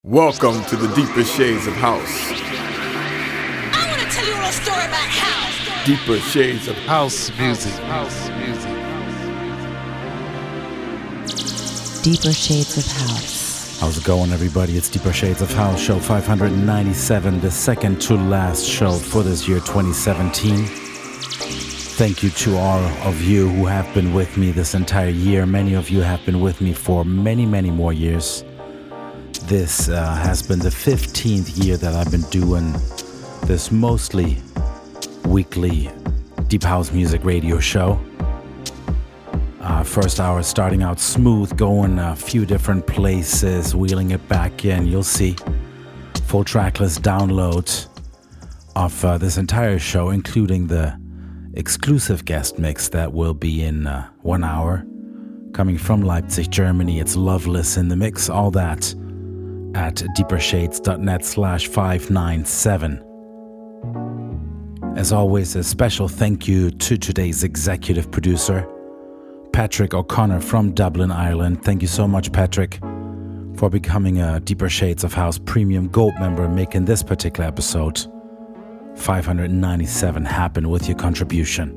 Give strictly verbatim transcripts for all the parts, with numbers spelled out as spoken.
Welcome to the deeper shades of house. I want to tell you a little story about house. Deeper shades of House music. House music. Deeper Shades of House. How's it going, everybody? It's Deeper Shades of House, show five hundred ninety-seven, the second to last show for this year, twenty seventeen. Thank you to all of you who have been with me this entire year. Many of you have been with me for many, many more years. This uh, has been the fifteenth year that I've been doing this mostly weekly Deep House Music radio show. Uh, first hour starting out smooth, going a few different places, wheeling it back in. You'll see full tracklist download of uh, this entire show, including the exclusive guest mix that will be in uh, one hour. Coming from Leipzig, Germany, it's Loveless in the mix, all that at deepershades.net slash 597. As always, a special thank you to today's executive producer, Patrick O'Connor from Dublin, Ireland. Thank you so much, Patrick, for becoming a Deeper Shades of House Premium Gold member, making this particular episode five hundred ninety-seven happen with your contribution.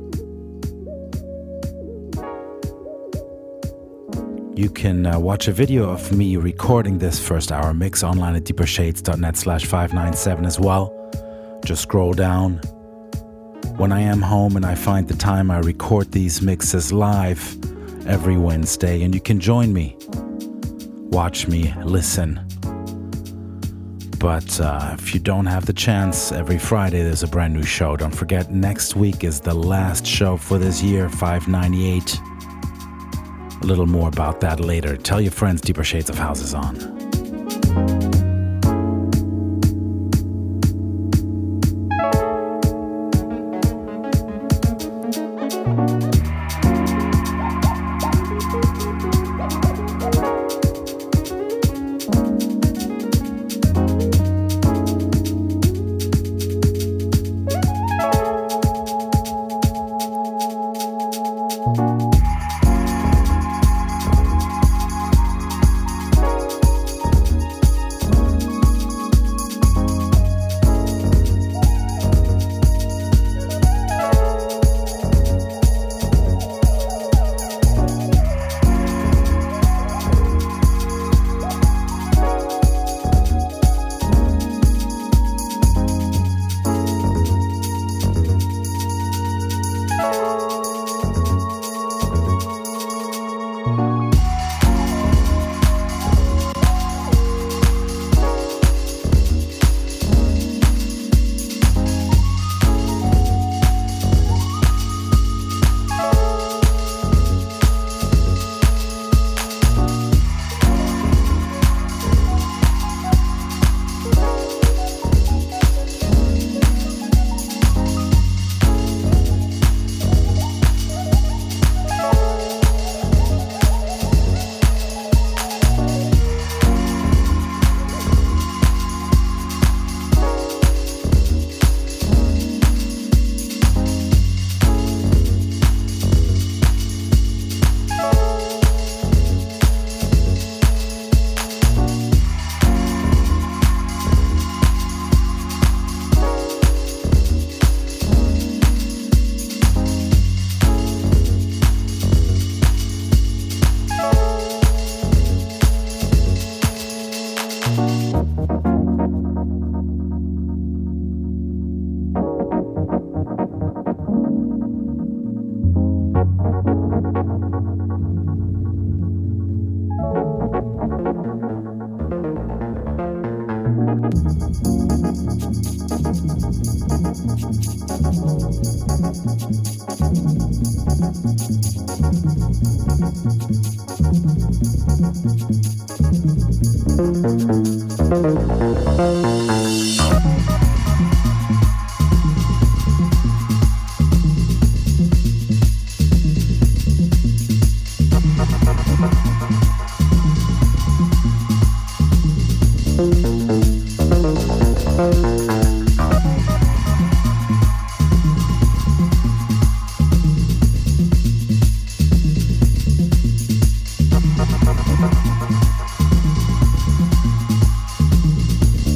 You can uh, watch a video of me recording this first hour mix online at deepershades.net slash 597 as well. Just scroll down. When I am home and I find the time, I record these mixes live every Wednesday, and you can join me. Watch me, listen. But uh, if you don't have the chance, every Friday there's a brand new show. Don't forget, next week is the last show for this year, five ninety-eight. A little more about that later. Tell your friends Deeper Shades of House is on.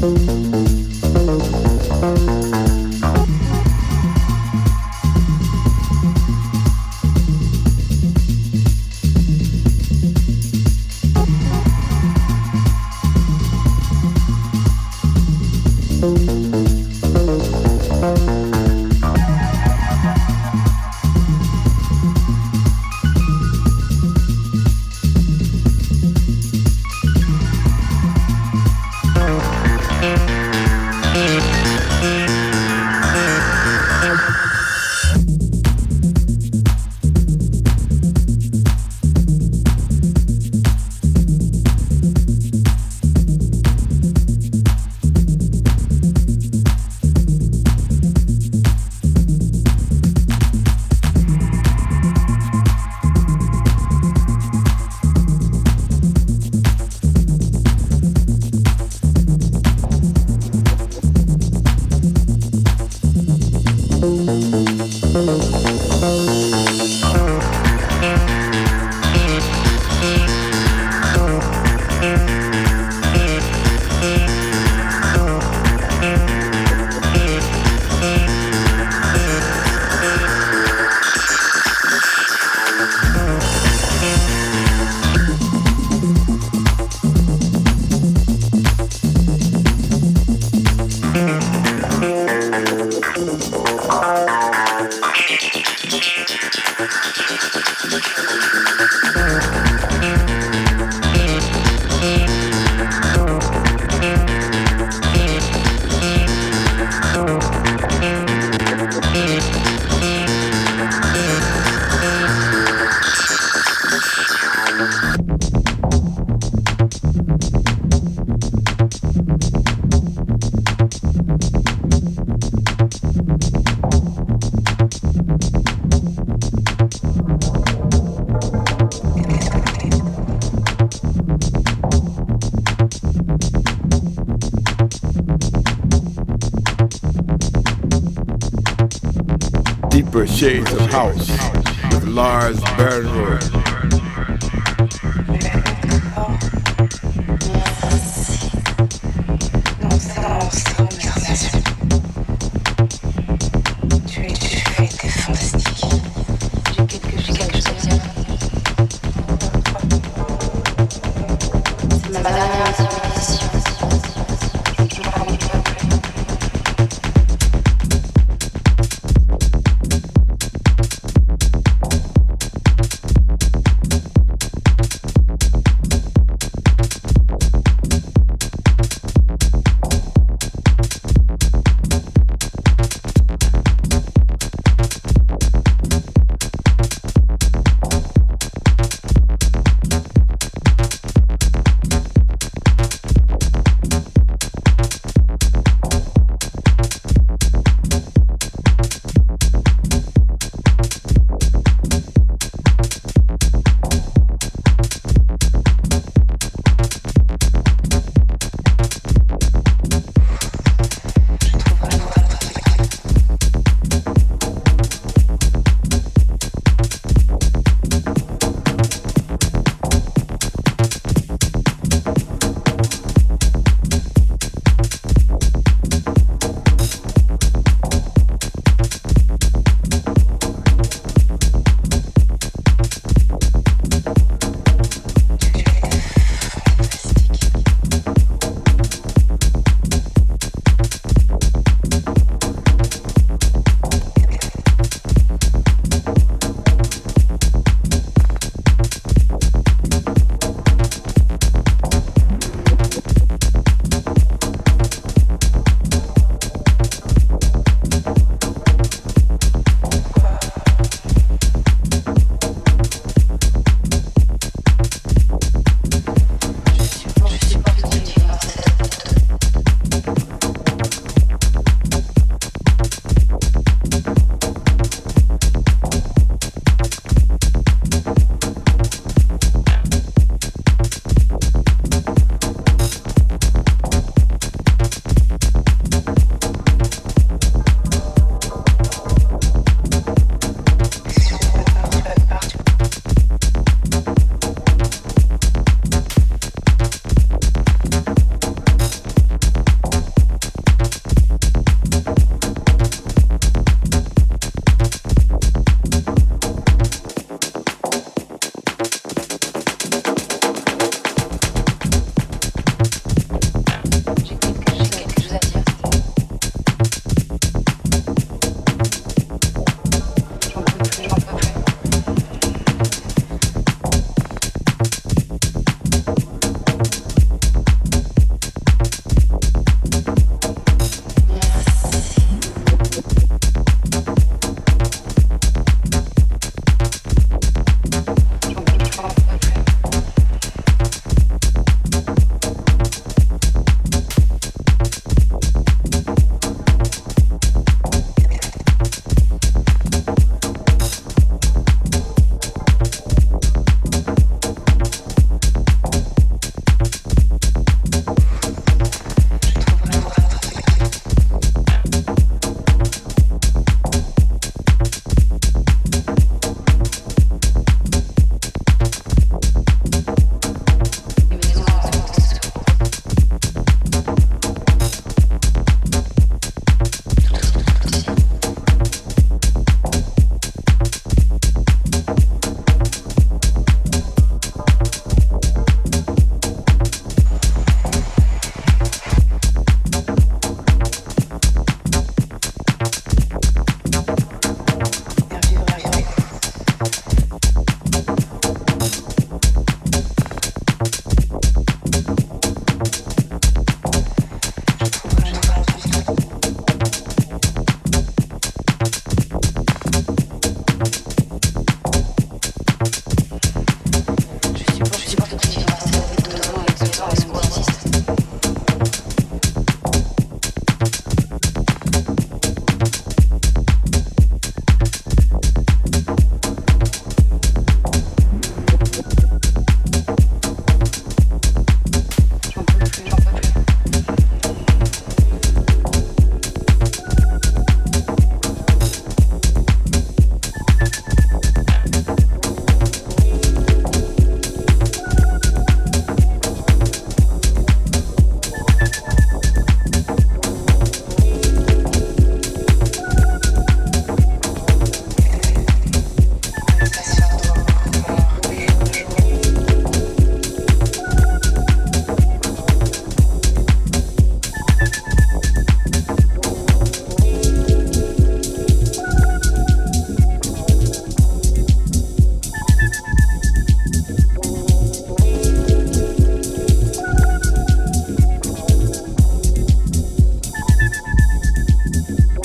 Deeper Shades of House with Lars Bernroyd.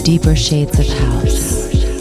Deeper Shades of House.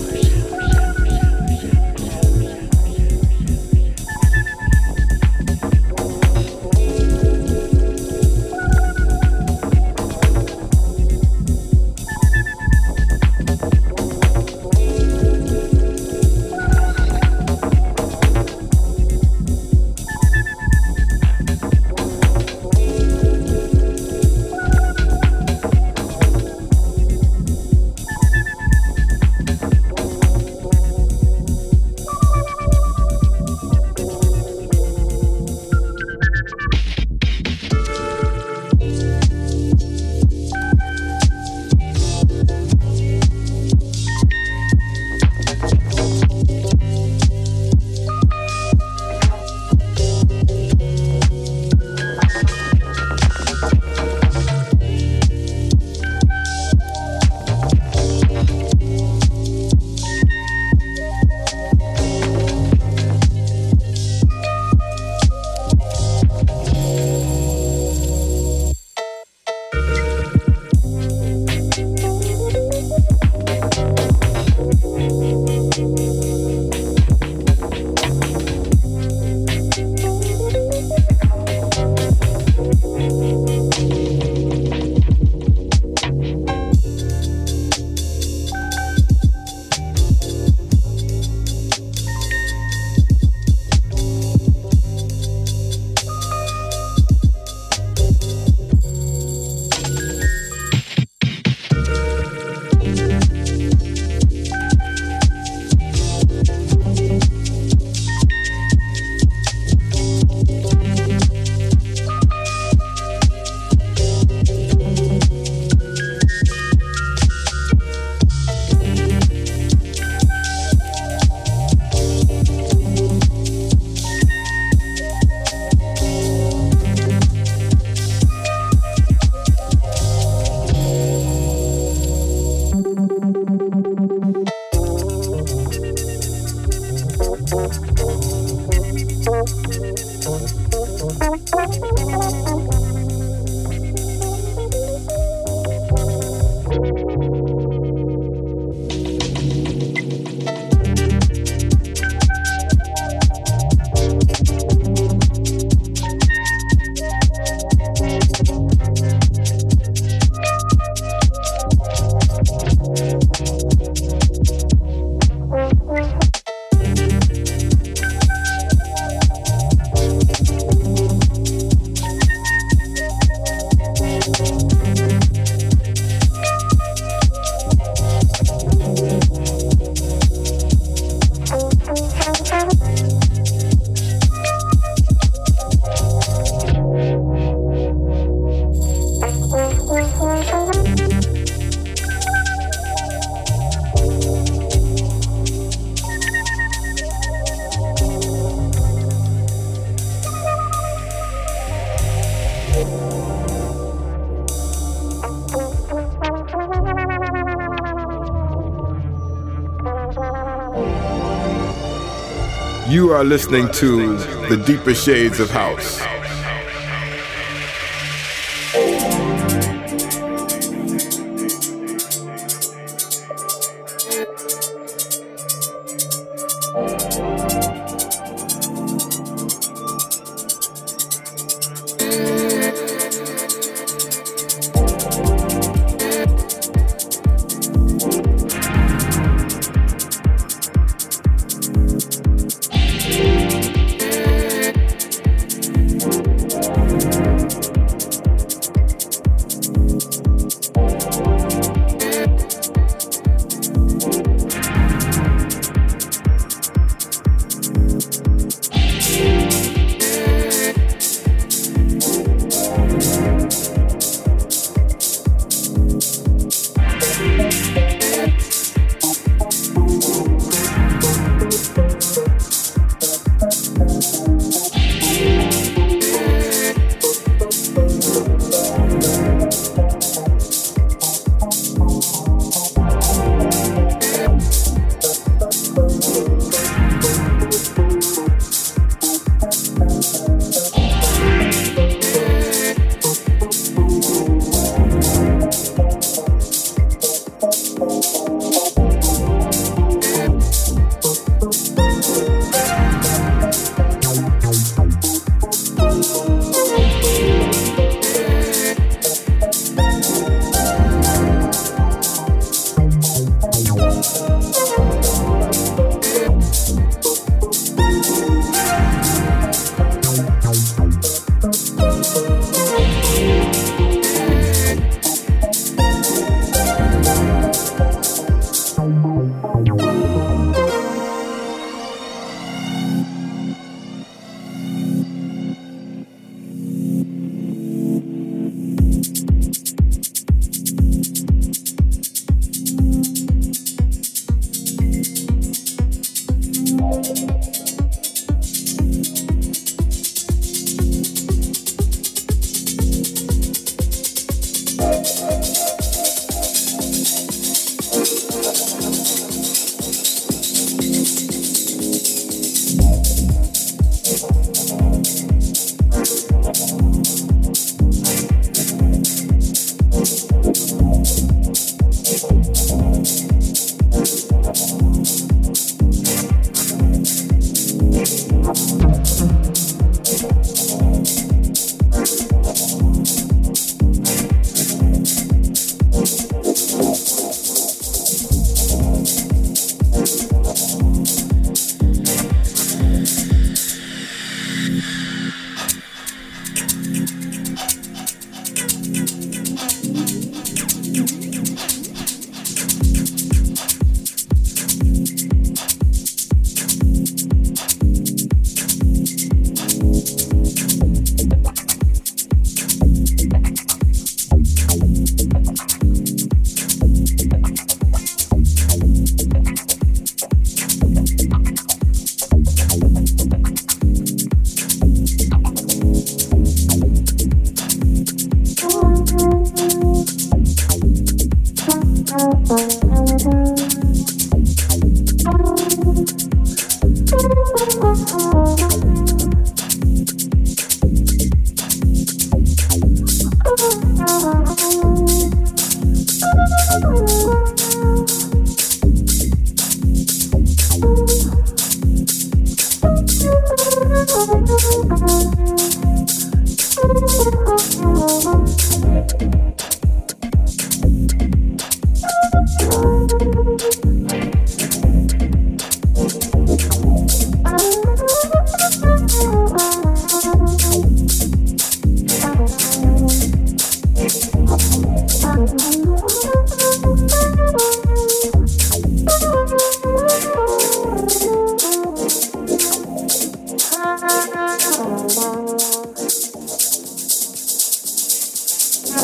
You are listening to the Deeper Shades of House.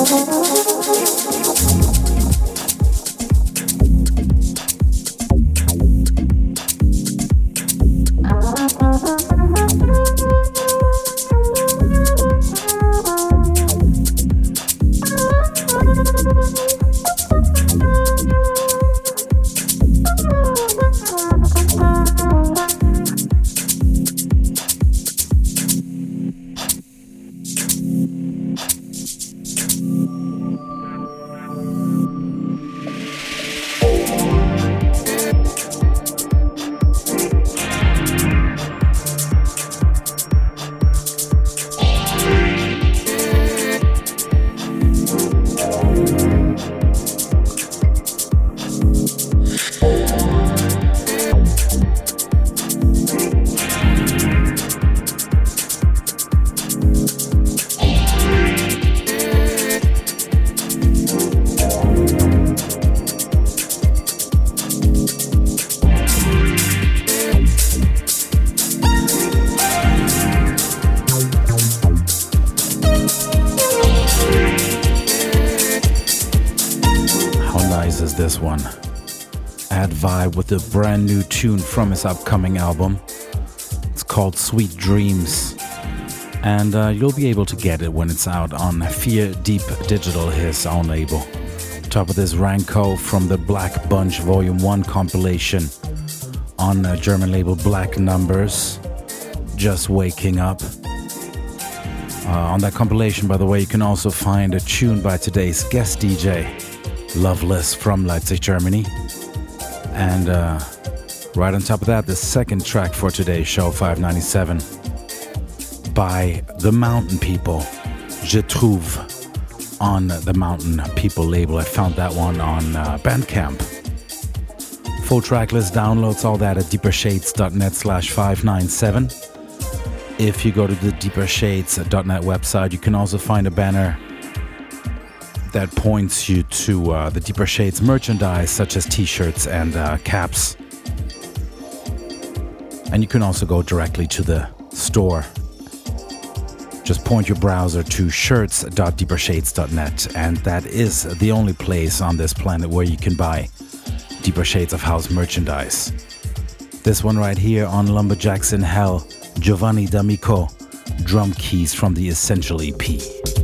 This one, Ad Vibe with a brand new tune from his upcoming album. It's called Sweet Dreams, and uh, you'll be able to get it when it's out on Fear Deep Digital, his own label. Top of this, Ranko from the Black Bunch Volume one compilation on uh, German label Black Numbers, Just Waking Up. Uh, on that compilation, by the way, you can also find a tune by today's guest D J, Loveless from Leipzig, Germany. And uh, right on top of that, the second track for today's show, five ninety-seven, by The Mountain People, Je Trouve, on the Mountain People label. I found that one on uh, Bandcamp. Full track list, downloads, all that at deepershades.net slash 597. If you go to the deepershades dot net website, you can also find a banner that points you to uh, the Deeper Shades merchandise, such as t-shirts and uh, caps. And you can also go directly to the store. Just point your browser to shirts dot deepershades dot net, and that is the only place on this planet where you can buy Deeper Shades of House merchandise. This one right here on Lumberjacks in Hell, Giovanni D'Amico, drum keys from the Essential E P.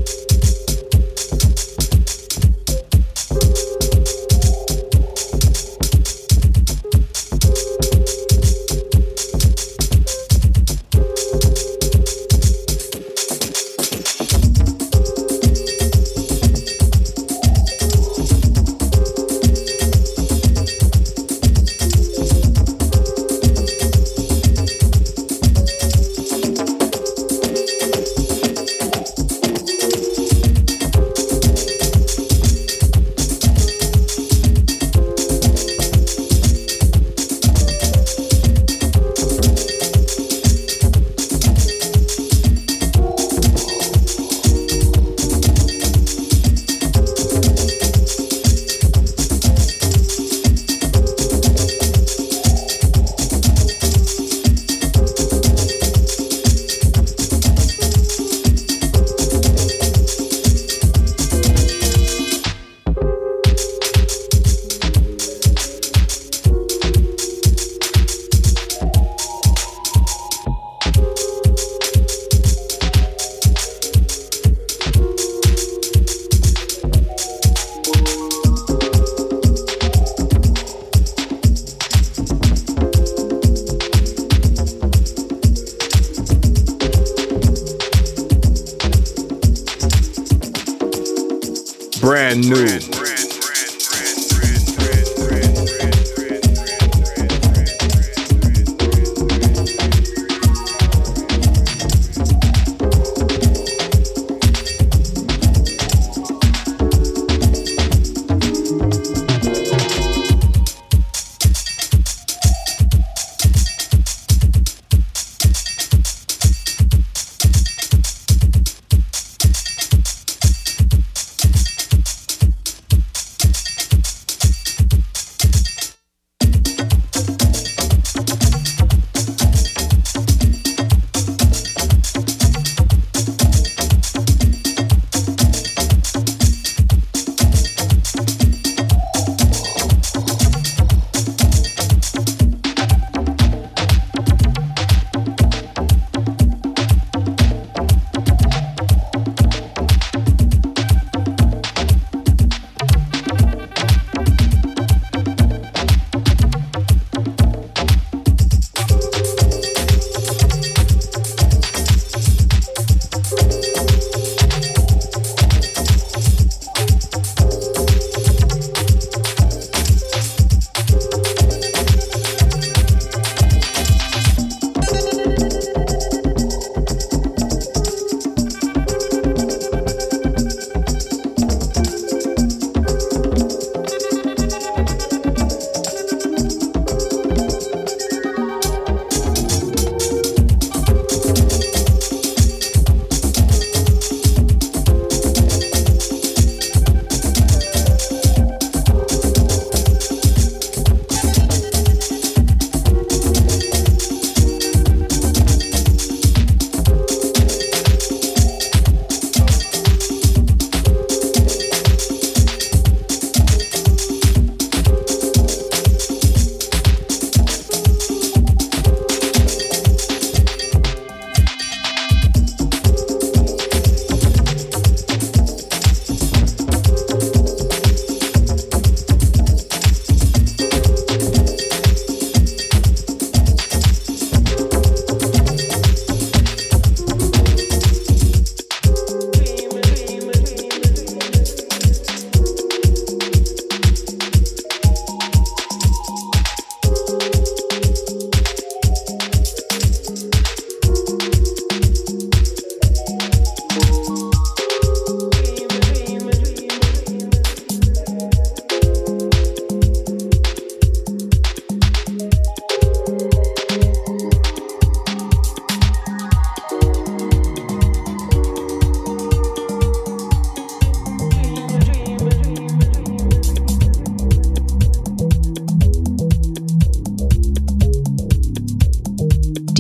Brand new.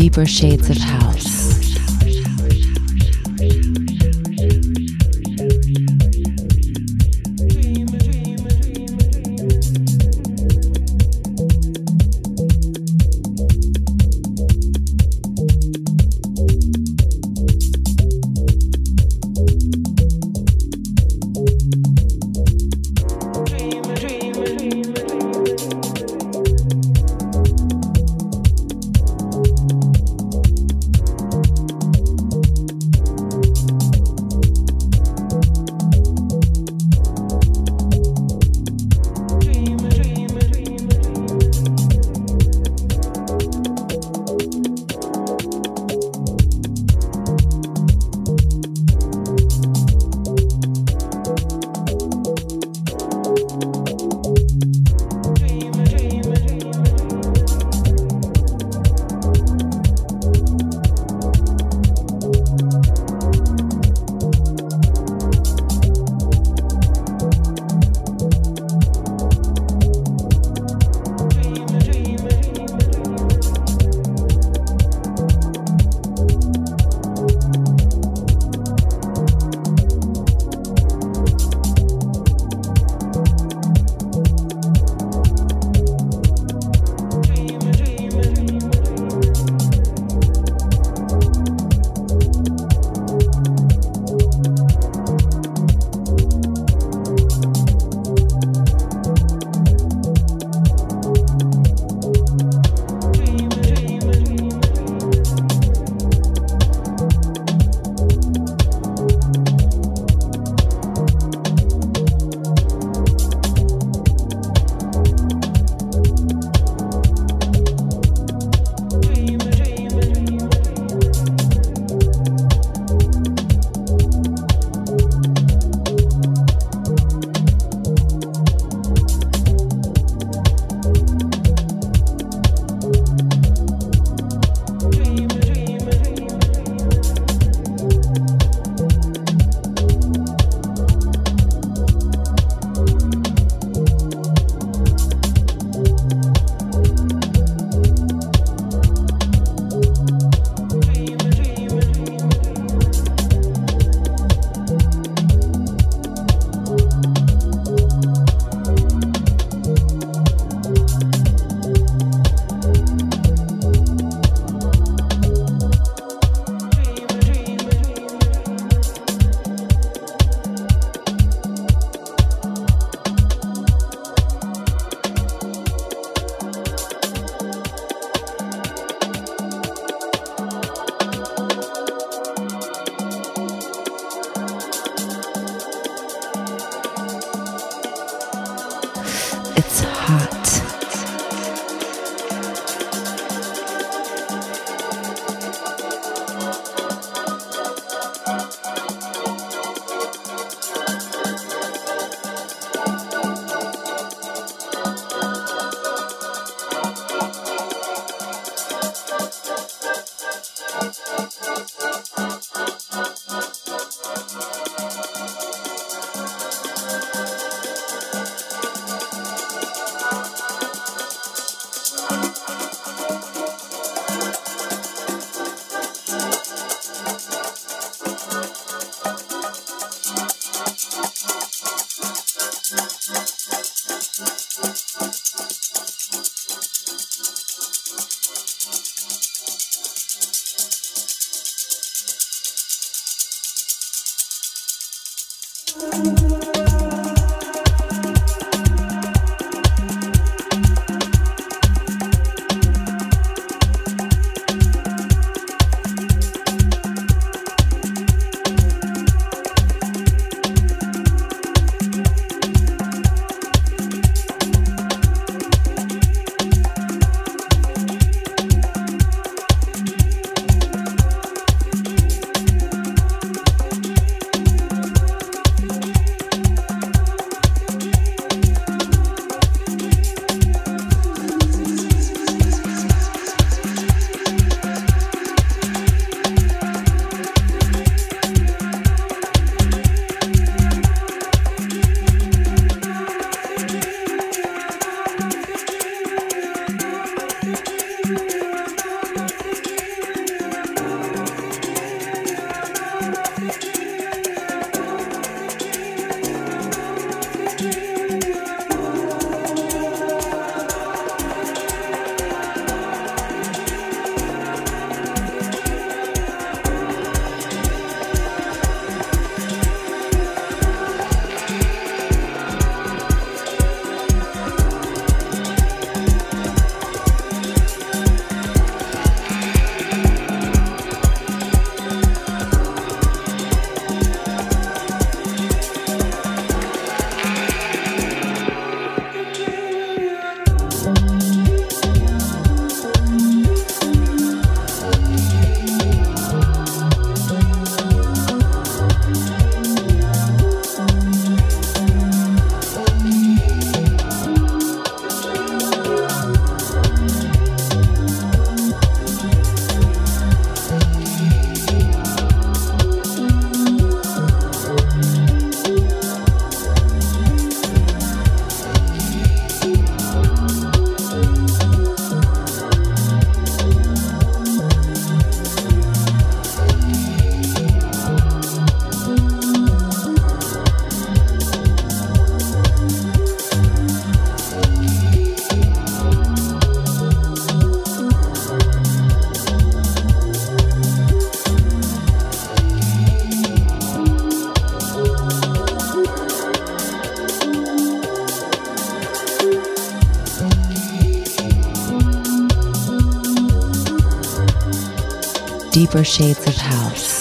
Deeper Shades of House. Deeper Shades of House.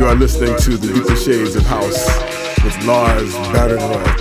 are listening to the Deeper Shades of House with Lars Barenroth.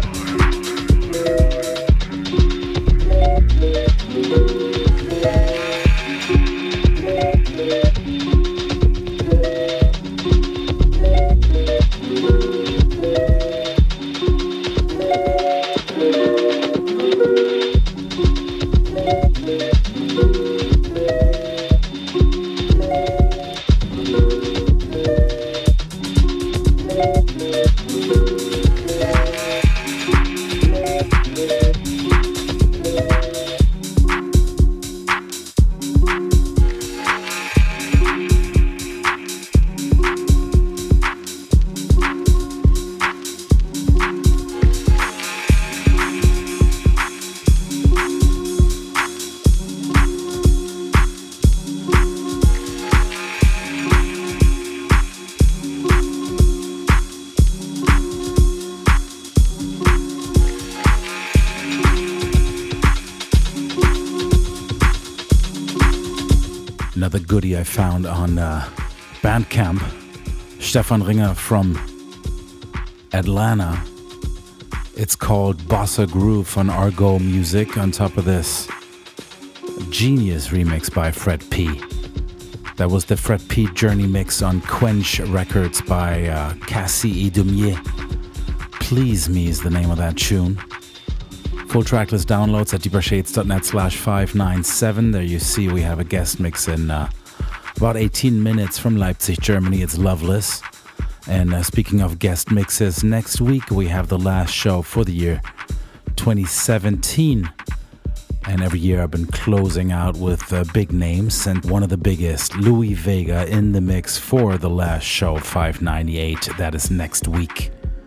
Another goodie I found on uh, Bandcamp. Stefan Ringer from Atlanta. It's called Bossa Groove on Argo Music. On top of this, genius remix by Fred P. That was the Fred P Journey mix on Quench Records by uh, Cassie Idumier. Please Me is the name of that tune. Full tracklist downloads at deepershades.net slash 597. There you see we have a guest mix in uh, about eighteen minutes from Leipzig, Germany. It's Loveless. And uh, speaking of guest mixes, next week we have the last show for the year twenty seventeen. And every year I've been closing out with uh, big names, and one of the biggest, Louis Vega, in the mix for the last show, five ninety-eight. That is next week.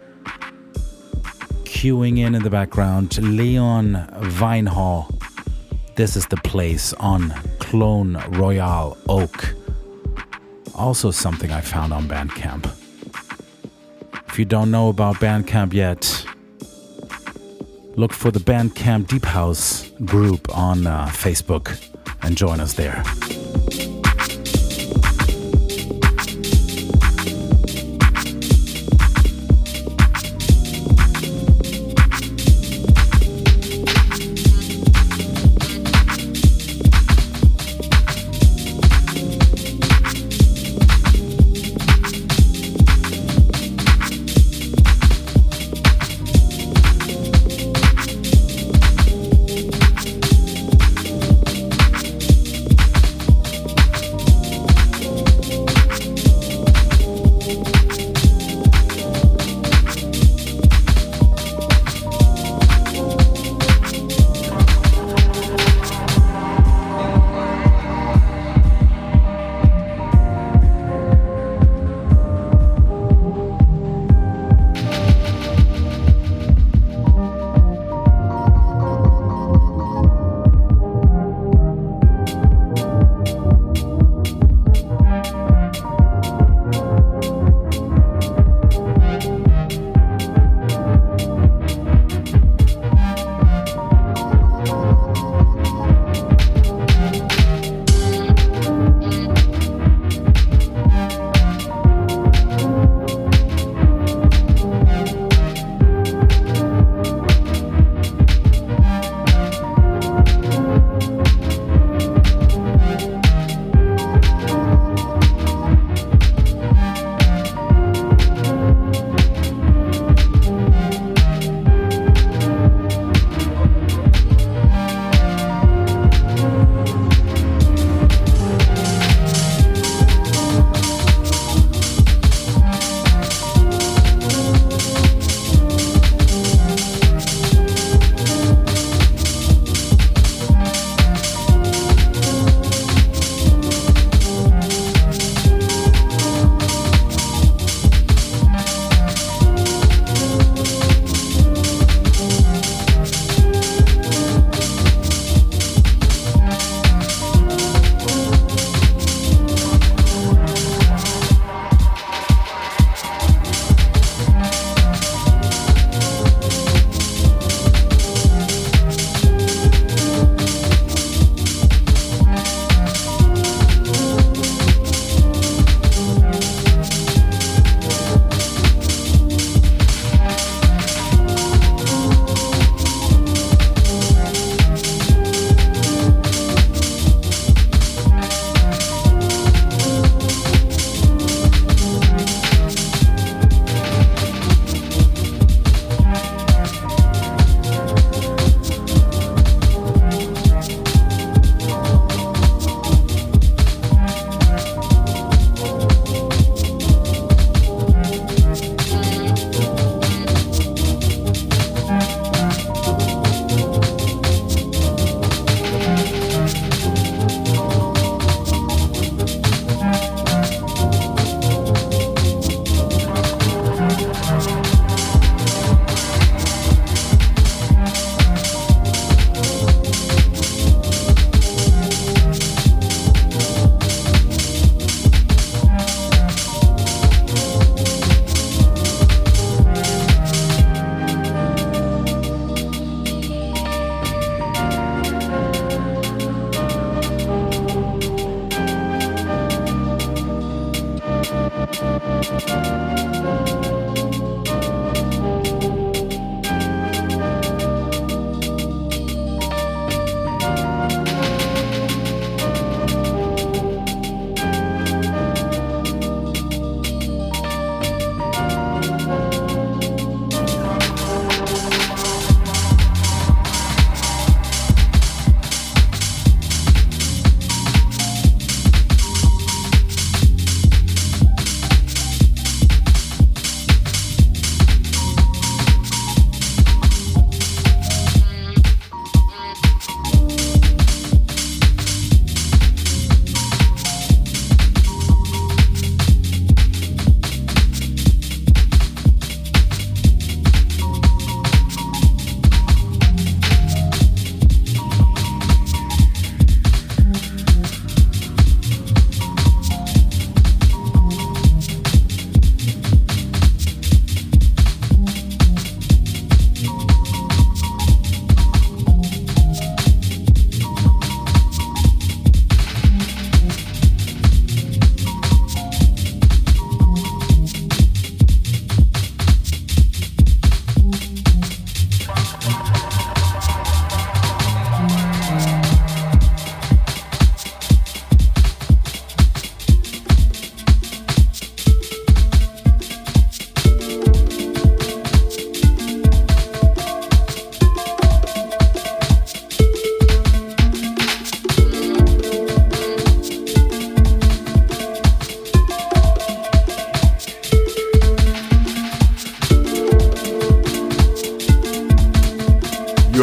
Queuing in in the background, Leon Vinehall. This is the place on Clone Royale Oak. Also something I found on Bandcamp. If you don't know about Bandcamp yet, look for the Bandcamp Deep House group on uh, Facebook and join us there.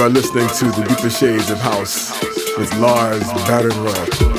are listening to The Deeper Shades of House with Lars Barenroth.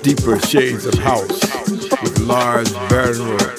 Deeper Shades of House with Lars Bernroth.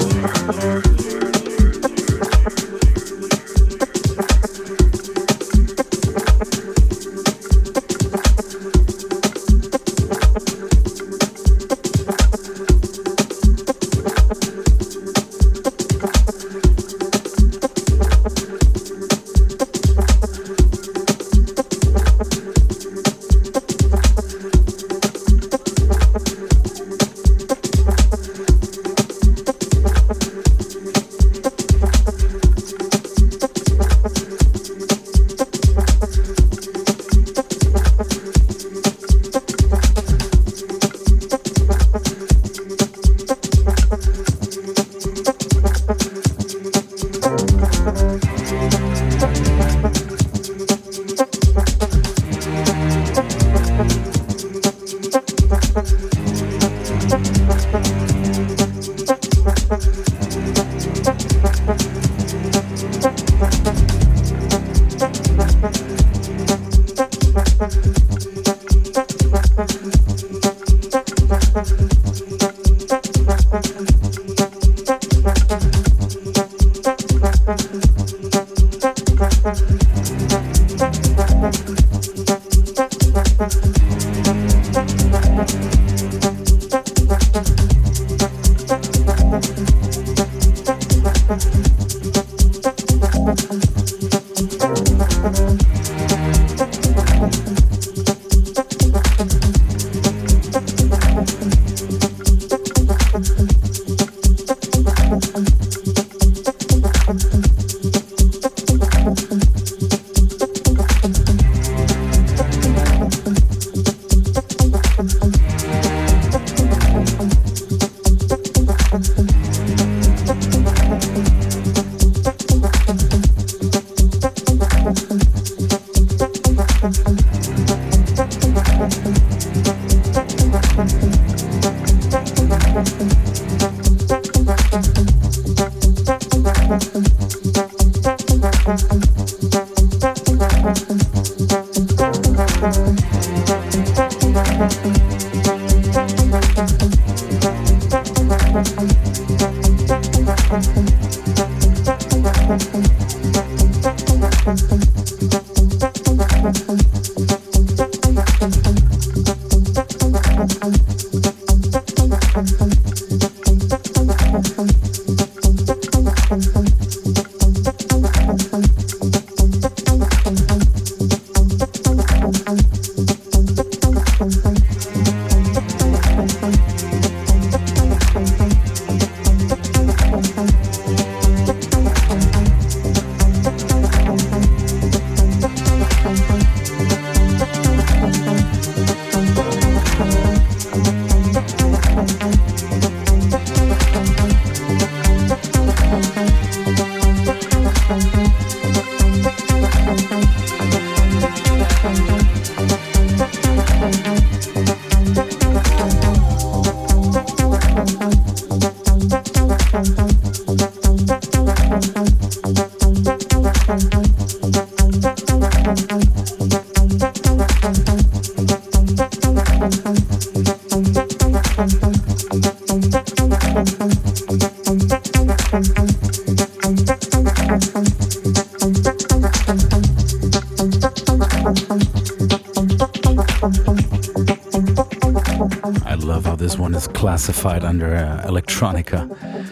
Classified under uh, electronica.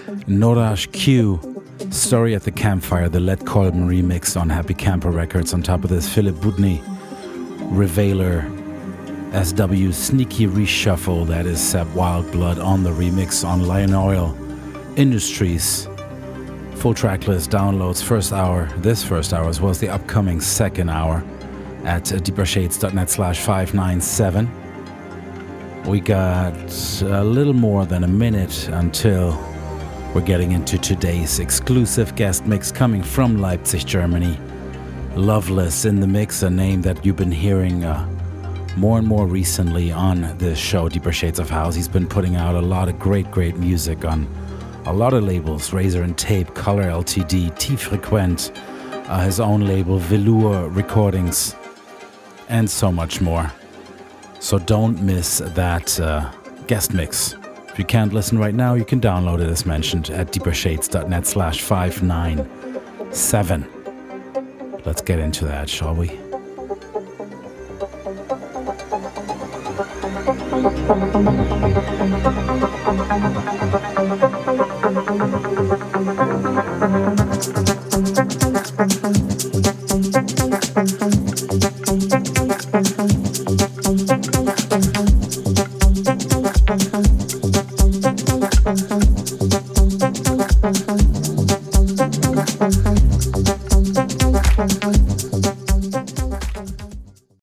Noraj Q, Story at the Campfire, the Led Kolben remix on Happy Camper Records. On top of this, Philip Budny, Revealer, S W Sneaky Reshuffle, that is Seb Wildblood on the remix on Lion Oil Industries. Full track list, downloads, first hour, this first hour, as well as the upcoming second hour at uh, deepershades.net slash 597. We got a little more than a minute until we're getting into today's exclusive guest mix coming from Leipzig, Germany. Loveless in the mix, a name that you've been hearing uh, more and more recently on this show, Deeper Shades of House. He's been putting out a lot of great, great music on a lot of labels, Razor and Tape, Color L T D, T-Frequent, uh, his own label, Velour Recordings, and so much more. So don't miss that uh, guest mix. If you can't listen right now, you can download it as mentioned at deepershades.net slash 597. Let's get into that, shall we?